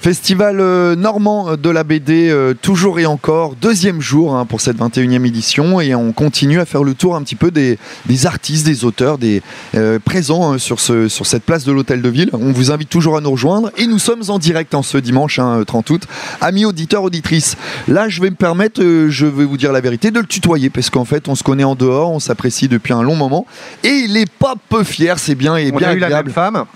Festival normand de la BD, toujours et encore, deuxième jour pour cette 21e édition, et on continue à faire le tour un petit peu des artistes, des auteurs, des présents sur cette place de l'Hôtel de Ville. On vous invite toujours à nous rejoindre, et nous sommes en direct ce dimanche 30 août. Amis auditeurs, auditrices, là je vais me permettre, je vais vous dire la vérité, de le tutoyer, parce qu'en fait on se connaît en dehors, on s'apprécie depuis un long moment, et il est pas peu fier, c'est bien et bien agréable. On a eu la même femme.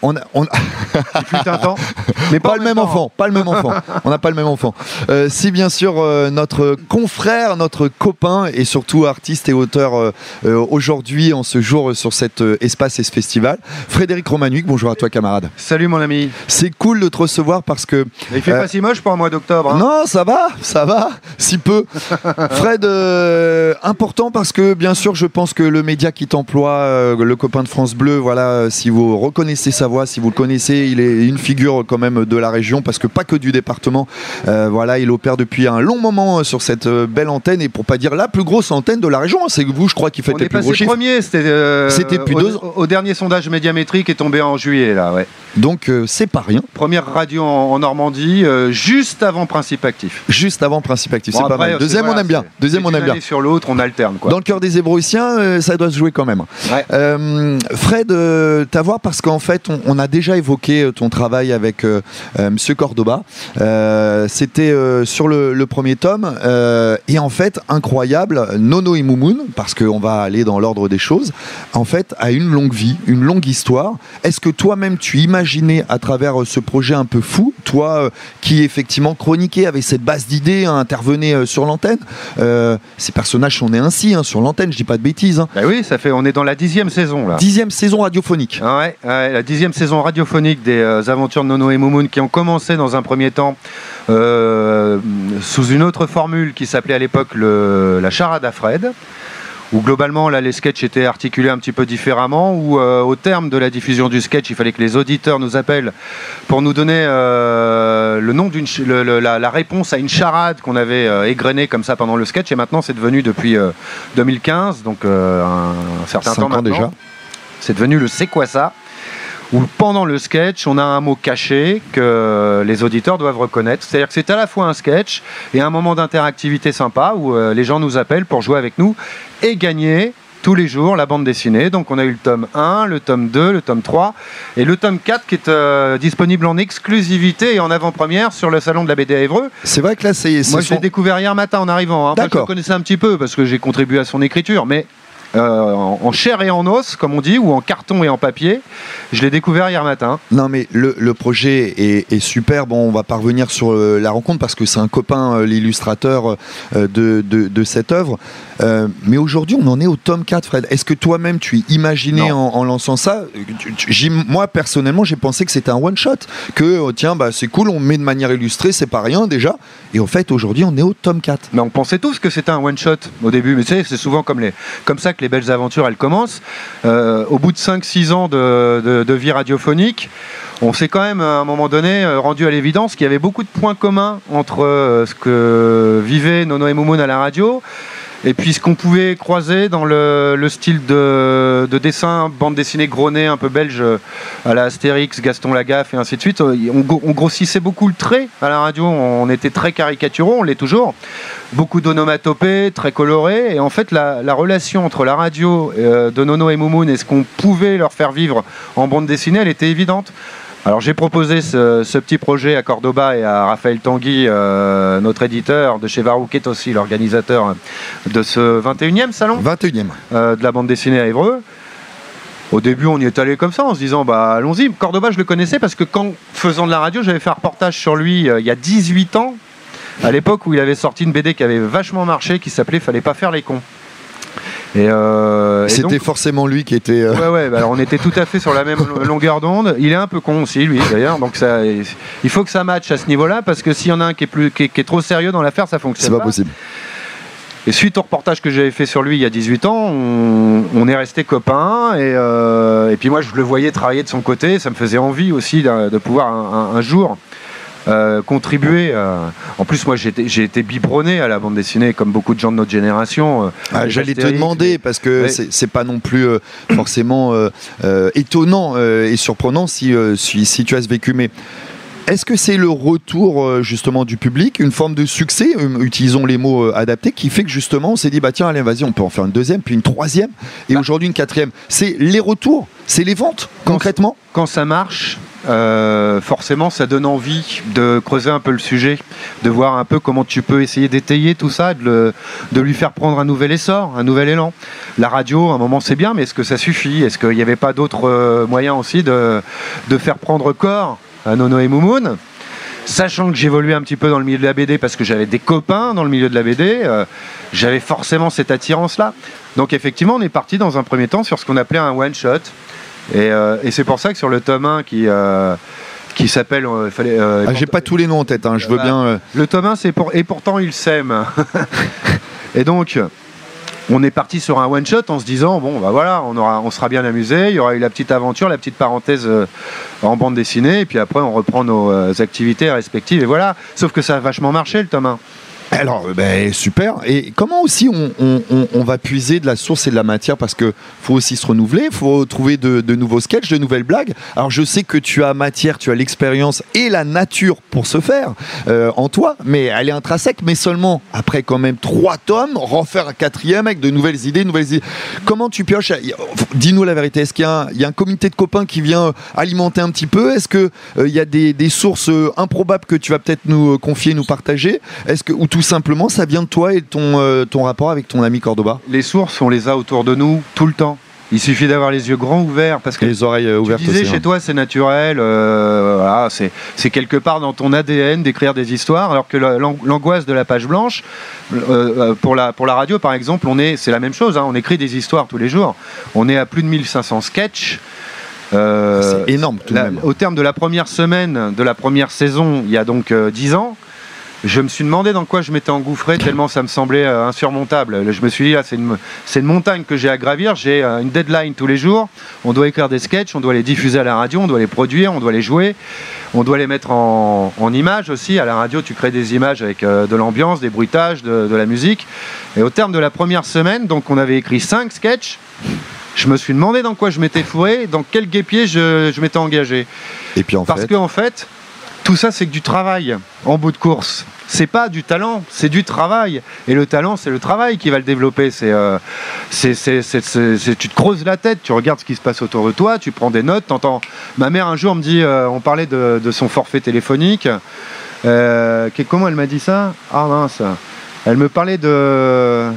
Il fut un temps, mais pas le même enfant. Pas le même enfant. On n'a pas le même enfant. C'est bien sûr notre confrère, notre copain et surtout artiste et auteur aujourd'hui, en ce jour, sur cet espace et ce festival. Frédéric Romanuic, bonjour à toi camarade. Salut mon ami. C'est cool de te recevoir parce que... Il fait pas si moche pour un mois d'octobre. Non, ça va, si peu. Fred, important parce que bien sûr je pense que le média qui t'emploie, le copain de France Bleu, voilà, si vous reconnaissez sa voix, si vous le connaissez, il est une figure quand même de la région, parce que pas que du département, voilà, il opère depuis un long moment sur cette belle antenne, et pour pas dire la plus grosse antenne de la région, c'est que vous, je crois, qui faites les plus gros chiffres. C'était depuis au dernier sondage médiamétrique est tombé en juillet là, ouais. Donc c'est pas rien. Première radio en Normandie, juste avant Principe Actif. Juste avant Principe Actif, bon, c'est après, pas mal. Deuxième, on aime bien. Deuxième, on aime bien. Sur l'autre, on alterne quoi. Dans le cœur des Hébroïciens, ça doit se jouer quand même. Ouais. Fred, t'avoir parce qu'en fait, on a déjà évoqué ton travail avec Monsieur Cordoba. C'était sur le premier tome, et en fait, incroyable, Nono et Moumoun, parce qu'on va aller dans l'ordre des choses, en fait, a une longue vie, une longue histoire. Est-ce que toi-même, tu imaginais à travers ce projet un peu fou, toi qui effectivement chroniquais, avait cette base d'idées, intervenait sur l'antenne, ces personnages sont nés ainsi, sur l'antenne, je dis pas de bêtises. Bah oui, on est dans la 10e saison là. 10e saison radiophonique. Ouais, la 10e saison radiophonique des aventures de Nono et Moumoun, qui ont commencé dans un premier temps sous une autre formule qui s'appelait à l'époque la charade à Fred, où globalement là les sketchs étaient articulés un petit peu différemment, où au terme de la diffusion du sketch, il fallait que les auditeurs nous appellent pour nous donner le nom la réponse à une charade qu'on avait égrenée comme ça pendant le sketch, et maintenant c'est devenu depuis 2015, donc un certain temps maintenant déjà. C'est devenu le C'est quoi ça, où pendant le sketch, on a un mot caché que les auditeurs doivent reconnaître. C'est-à-dire que c'est à la fois un sketch et un moment d'interactivité sympa où les gens nous appellent pour jouer avec nous et gagner tous les jours la bande dessinée. Donc on a eu le tome 1, le tome 2, le tome 3 et le tome 4 qui est disponible en exclusivité et en avant-première sur le salon de la BD à Évreux. C'est vrai que là, moi je l'ai découvert hier matin en arrivant. D'accord. Moi, je le connaissais un petit peu parce que j'ai contribué à son écriture, mais en chair et en os, comme on dit, ou en carton et en papier. Je l'ai découvert hier matin. Non, mais le projet est super. Bon, on va pas revenir sur la rencontre parce que c'est un copain, l'illustrateur de cette œuvre. Mais aujourd'hui, on en est au tome 4, Fred. Est-ce que toi-même, tu imaginais en lançant ça? Moi, personnellement, j'ai pensé que c'était un one-shot. Que, tiens, c'est cool, on met de manière illustrée, c'est pas rien déjà. Et en fait, aujourd'hui, on est au tome 4. Mais on pensait tous que c'était un one-shot au début. Mais tu sais, c'est souvent comme ça que les belles aventures, elles commencent. Au bout de 5-6 ans de vie radiophonique, on s'est quand même, à un moment donné, rendu à l'évidence qu'il y avait beaucoup de points communs entre ce que vivaient Nono et Moumoun à la radio et puis ce qu'on pouvait croiser dans le style de dessin, bande dessinée gros nez un peu belge à la Astérix, Gaston Lagaffe et ainsi de suite. On grossissait beaucoup le trait à la radio, on était très caricaturaux, on l'est toujours. Beaucoup d'onomatopées, très colorées, et en fait la relation entre la radio de Nono et Moumoun et ce qu'on pouvait leur faire vivre en bande dessinée, elle était évidente. Alors j'ai proposé ce petit projet à Cordoba et à Raphaël Tanguy, notre éditeur de chez Varou, qui est aussi l'organisateur de ce 21e salon 21e. De la bande dessinée à Évreux. Au début, on y est allé comme ça, en se disant, allons-y. Cordoba, je le connaissais parce que faisant de la radio, j'avais fait un reportage sur lui il y a 18 ans, à l'époque où il avait sorti une BD qui avait vachement marché, qui s'appelait « Fallait pas faire les cons ». Et c'était donc forcément lui qui était. Ouais, alors on était tout à fait sur la même longueur d'onde. Il est un peu con aussi, lui, d'ailleurs. Donc il faut que ça matche à ce niveau-là, parce que s'il y en a un qui est trop sérieux dans l'affaire, ça fonctionne pas. C'est pas possible. Et suite au reportage que j'avais fait sur lui il y a 18 ans, on est restés copains. Et puis moi, je le voyais travailler de son côté. Ça me faisait envie aussi de pouvoir un jour contribuer. En plus, moi, j'ai été biberonné à la bande dessinée, comme beaucoup de gens de notre génération. J'allais te demander, parce que c'est pas non plus forcément étonnant et surprenant si tu as ce vécu. Mais Est-ce que c'est le retour justement du public, une forme de succès, utilisons les mots adaptés, qui fait que justement on s'est dit bah tiens allez vas-y on peut en faire une deuxième, puis une troisième, et aujourd'hui une quatrième. C'est les retours, c'est les ventes concrètement. Quand ça marche, forcément ça donne envie de creuser un peu le sujet, de voir un peu comment tu peux essayer d'étayer tout ça, de lui faire prendre un nouvel essor, un nouvel élan. La radio à un moment c'est bien, mais est-ce que ça suffit? Est-ce qu'il n'y avait pas d'autres moyens aussi de faire prendre corps à Nono et Moumoun? Sachant que j'évoluais un petit peu dans le milieu de la BD parce que j'avais des copains dans le milieu de la BD, j'avais forcément cette attirance-là. Donc effectivement, on est parti dans un premier temps sur ce qu'on appelait un one-shot. Et c'est pour ça que sur le tome 1 qui s'appelle... j'ai pas tous les noms en tête, hein, je veux bien... Le tome 1, c'est Et pourtant il s'aime. Et donc... On est parti sur un one-shot en se disant bon bah voilà, on sera bien amusé, il y aura eu la petite aventure, la petite parenthèse en bande dessinée, et puis après on reprend nos activités respectives et voilà. Sauf que ça a vachement marché le tome 1. Alors, super. Et comment aussi on va puiser de la source et de la matière, parce que faut aussi se renouveler, il faut trouver de nouveaux sketchs, de nouvelles blagues. Alors, je sais que tu as matière, tu as l'expérience et la nature pour se faire en toi, mais elle est intrinsèque, mais seulement après quand même 3 tomes, refaire un 4e avec de nouvelles idées, Comment tu pioches? Dis-nous la vérité. Est-ce qu'il y a un comité de copains qui vient alimenter un petit peu? Est-ce qu'il y a des sources improbables que tu vas peut-être nous confier, nous partager? Ou tout simplement ça vient de toi et de ton rapport avec ton ami Cordoba? Les sources, on les a autour de nous tout le temps. Il suffit d'avoir les yeux grands ouverts, parce que les oreilles ouvertes. Tu disais aussi, chez toi c'est naturel, voilà, c'est quelque part dans ton ADN d'écrire des histoires, alors que l'angoisse de la page blanche, pour la radio par exemple, c'est la même chose, hein, on écrit des histoires tous les jours. On est à plus de 1500 sketchs. C'est énorme tout de même. Au terme de la première semaine de la première saison, il y a donc 10 ans, je me suis demandé dans quoi je m'étais engouffré tellement ça me semblait insurmontable. Je me suis dit, là, c'est une montagne que j'ai à gravir, j'ai une deadline tous les jours, on doit écrire des sketchs, on doit les diffuser à la radio, on doit les produire, on doit les jouer, on doit les mettre en images aussi. À la radio, tu crées des images avec de l'ambiance, des bruitages, de la musique. Et au terme de la première semaine, donc on avait écrit 5 sketchs. Je me suis demandé dans quoi je m'étais fourré, dans quel guêpier je m'étais engagé. Et puis Parce qu'en fait, tout ça, c'est que du travail en bout de course. C'est pas du talent, c'est du travail. Et le talent, c'est le travail qui va le développer. Tu te creuses la tête, tu regardes ce qui se passe autour de toi, tu prends des notes, t'entends. Ma mère un jour me dit, on parlait de son forfait téléphonique. Comment elle m'a dit ça? Ah mince. Elle me parlait de...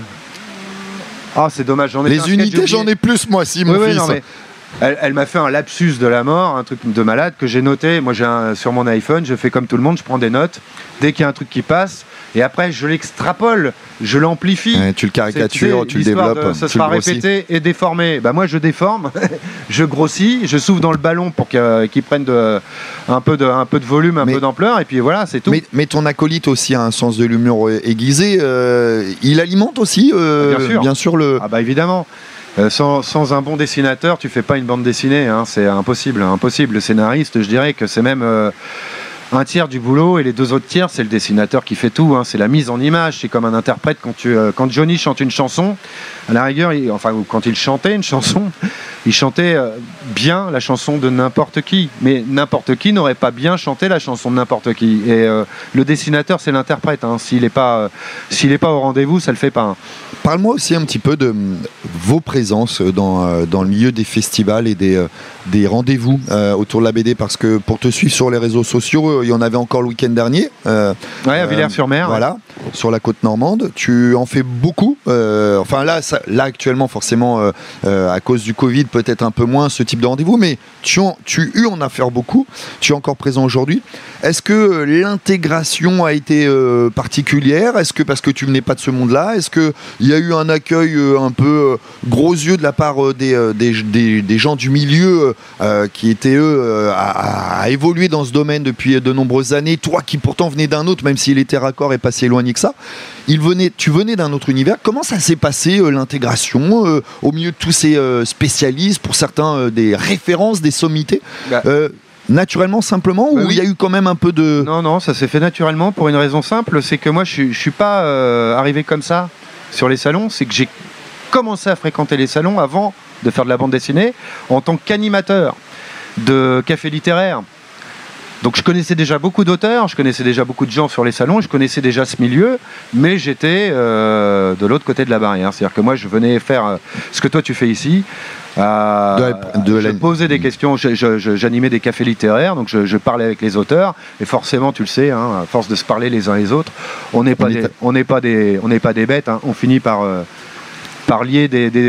Ah, c'est dommage. Les unités, j'en ai plus moi, si mon fils. Non, mais elle m'a fait un lapsus de la mort, un truc de malade que j'ai noté. Moi, sur mon iPhone, je fais comme tout le monde, je prends des notes. Dès qu'il y a un truc qui passe, et après, je l'extrapole, je l'amplifie. Tu le caricatures, tu le développes. Ça sera répété et déformé. Bah, moi, je déforme, je grossis, je souffle dans le ballon pour qu'il prenne un peu de volume, un peu d'ampleur, et puis voilà, c'est tout. Mais ton acolyte aussi a un sens de l'humour aiguisé. Il alimente aussi, bien sûr Ah bah évidemment. Sans un bon dessinateur, tu fais pas une bande dessinée, hein, c'est impossible. Le scénariste, je dirais que c'est même un tiers du boulot, et les 2 autres tiers, c'est le dessinateur qui fait tout. Hein, c'est la mise en image. C'est comme un interprète quand Johnny chante une chanson. À la rigueur, quand il chantait une chanson, il chantait bien la chanson de n'importe qui, mais n'importe qui n'aurait pas bien chanté la chanson de n'importe qui. Et le dessinateur, c'est l'interprète. Hein, s'il n'est pas au rendez-vous, ça le fait pas. Hein. Parle-moi aussi un petit peu de vos présences dans le milieu des festivals et des rendez-vous autour de la BD, parce que pour te suivre sur les réseaux sociaux, il y en avait encore le week-end dernier. À Villers-sur-Mer. Voilà, sur la côte normande. Tu en fais beaucoup. Enfin là actuellement, forcément, à cause du Covid, peut-être un peu moins ce type de rendez-vous, mais tu en as fait beaucoup. Tu es encore présent aujourd'hui. Est-ce que l'intégration a été particulière? Est-ce que parce que tu venais pas de ce monde-là? Est-ce qu'il y a eu un accueil un peu gros yeux de la part des gens du milieu qui étaient eux à évoluer dans ce domaine depuis de nombreuses années? Toi qui pourtant venais d'un autre, même s'il était raccord et pas si éloigné que ça, tu venais d'un autre univers. Comment ça s'est passé l'intégration au milieu de tous ces spécialistes, pour certains des références, des sommités? Naturellement, simplement, ou il y a eu quand même un peu de... Non, ça s'est fait naturellement pour une raison simple, c'est que moi je suis pas arrivé comme ça sur les salons, c'est que j'ai commencé à fréquenter les salons avant de faire de la bande dessinée en tant qu'animateur de café littéraire. Donc je connaissais déjà beaucoup d'auteurs, je connaissais déjà beaucoup de gens sur les salons, je connaissais déjà ce milieu, mais j'étais de l'autre côté de la barrière. C'est-à-dire que moi, je venais faire ce que toi tu fais ici. Je posais des questions, j'animais des cafés littéraires, donc je parlais avec les auteurs, et forcément, tu le sais, à force de se parler les uns les autres, on n'est pas des bêtes, hein, on finit par lier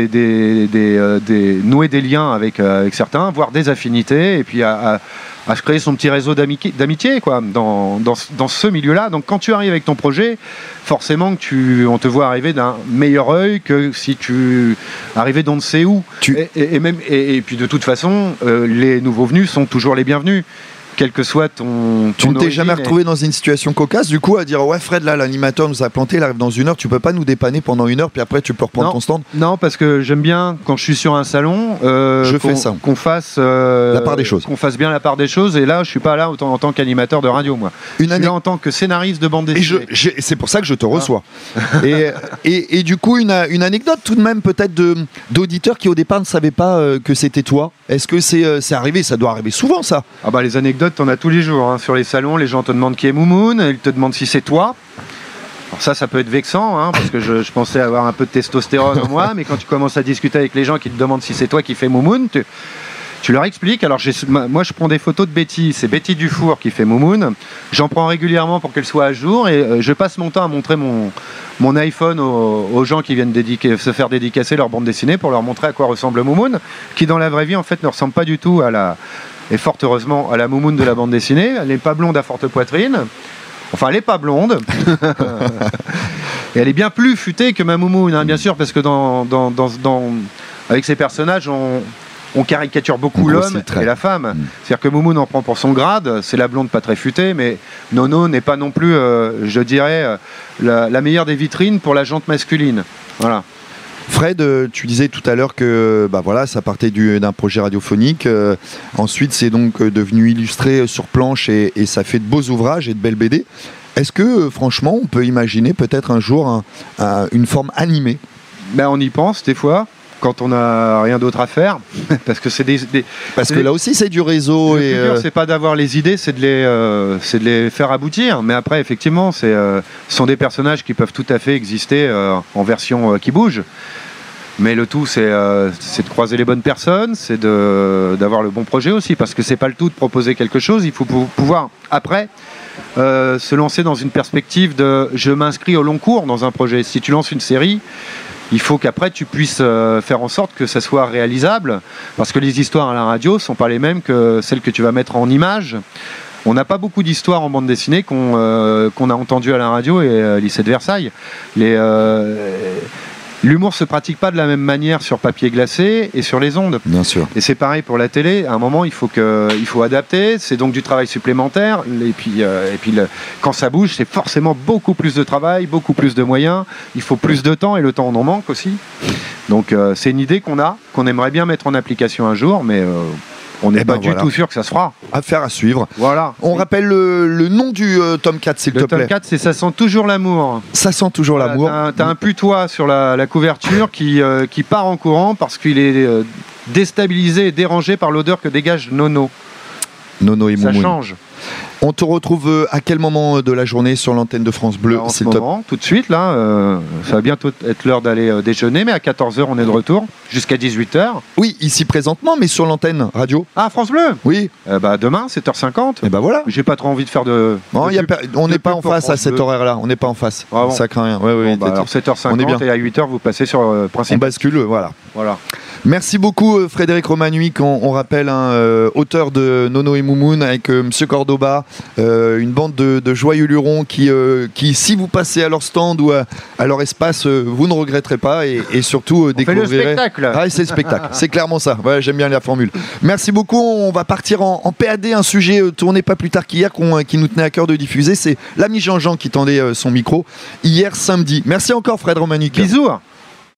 nouer des liens avec certains, voire des affinités, et puis à se créer son petit réseau d'amitié quoi, dans ce milieu-là. Donc quand tu arrives avec ton projet, forcément on te voit arriver d'un meilleur œil que si tu arrivais d'on ne sait où. Et puis de toute façon, les nouveaux venus sont toujours les bienvenus. Quel que soit ton Tu ne t'es jamais retrouvé dans une situation cocasse, du coup, à dire ouais, Fred, là, l'animateur nous a planté, il arrive dans 1 heure, tu peux pas nous dépanner pendant 1 heure, puis après, tu peux reprendre ton stand? Non, parce que j'aime bien, quand je suis sur un salon, qu'on fasse la part des choses. Qu'on fasse bien la part des choses, et là, je suis pas là en tant qu'animateur de radio, moi. Je suis là en tant que scénariste de bande dessinée. C'est pour ça que je te reçois. et du coup, une anecdote tout de même, peut-être, d'auditeurs qui, au départ, ne savaient pas que c'était toi. Est-ce que c'est arrivé? Ça doit arriver souvent, ça. Ah bah, les anecdotes, t'en as tous les jours hein. Sur les salons, les gens te demandent qui est Moumoun, ils te demandent si c'est toi. Alors ça peut être vexant hein, parce que je pensais avoir un peu de testostérone en moi, mais quand tu commences à discuter avec les gens qui te demandent si c'est toi qui fais Moumoun, tu leur expliques. Alors moi je prends des photos de Betty, c'est Betty Dufour qui fait Moumoun, j'en prends régulièrement pour qu'elle soit à jour, et je passe mon temps à montrer mon iPhone aux gens qui viennent se faire dédicacer leur bande dessinée pour leur montrer à quoi ressemble Moumoun, qui dans la vraie vie en fait ne ressemble pas du tout et fort heureusement à la Moumoun de la bande dessinée. Elle n'est pas blonde à forte poitrine. Enfin, elle n'est pas blonde. Et elle est bien plus futée que ma Moumoun, hein, bien sûr, parce que avec ces personnages, on caricature beaucoup l'homme et la femme. C'est-à-dire que Moumoun en prend pour son grade, c'est la blonde pas très futée, mais Nono n'est pas non plus, je dirais, la meilleure des vitrines pour la jante masculine. Voilà. Fred, tu disais tout à l'heure que ça partait d'un projet radiophonique. Ensuite, c'est donc devenu illustré sur planche et ça fait de beaux ouvrages et de belles BD. Est-ce que, franchement, on peut imaginer peut-être un jour une forme animée? On y pense des fois. Quand on n'a rien d'autre à faire, parce que là aussi c'est du réseau. Le plus dur, c'est pas d'avoir les idées, c'est de les faire aboutir. Mais après, effectivement, ce sont des personnages qui peuvent tout à fait exister en version qui bouge. Mais le tout, c'est de croiser les bonnes personnes, c'est d'avoir le bon projet aussi, parce que c'est pas le tout de proposer quelque chose. Il faut pouvoir après se lancer dans une perspective de je m'inscris au long cours dans un projet. Si tu lances une série, il faut qu'après tu puisses faire en sorte que ça soit réalisable, parce que les histoires à la radio sont pas les mêmes que celles que tu vas mettre en images. On n'a pas beaucoup d'histoires en bande dessinée qu'on a entendues à la radio et lycée de Versailles. L'humour se pratique pas de la même manière sur papier glacé et sur les ondes. Bien sûr. Et c'est pareil pour la télé. À un moment, il faut adapter. C'est donc du travail supplémentaire. Et puis quand ça bouge, c'est forcément beaucoup plus de travail, beaucoup plus de moyens. Il faut plus de temps et le temps on en manque aussi. Donc c'est une idée qu'on aimerait bien mettre en application un jour, mais on n'est pas du tout sûr que ça se fera. Affaire à suivre. Voilà. On rappelle le nom du tome 4, s'il te plaît. Le tome 4, c'est Ça sent toujours l'amour. Ça sent toujours l'amour. T'as un putois sur la couverture qui part en courant parce qu'il est déstabilisé et dérangé par l'odeur que dégage Nono. Nono et Moumoun. Ça change. On te retrouve à quel moment de la journée sur l'antenne de France Bleu? En ce moment, tout de suite, là, ça va bientôt être l'heure d'aller déjeuner, mais à 14h, on est de retour, jusqu'à 18h. Oui, ici présentement, mais sur l'antenne radio. Ah, France Bleu? Oui. Demain, 7h50. Et voilà. J'ai pas trop envie de faire de... Non, on n'est pas en face à cet horaire-là, on n'est pas en face. Ah bon. Ça craint rien. Ouais, alors 7h50 et à 8h, vous passez sur Principe. On bascule, voilà. Merci beaucoup Frédéric Romanuy, on rappelle auteur de Nono et Moumoun avec Monsieur Cordoba, une bande de joyeux lurons qui si vous passez à leur stand ou à leur espace, vous ne regretterez pas et surtout découvrirez. C'est le spectacle. Ah, c'est le spectacle, c'est clairement ça. Ouais, j'aime bien la formule. Merci beaucoup. On va partir en PAD, un sujet tourné pas plus tard qu'hier qui nous tenait à cœur de diffuser. C'est l'ami Jean-Jean qui tendait son micro hier samedi. Merci encore Fred Romanuy. Bisous.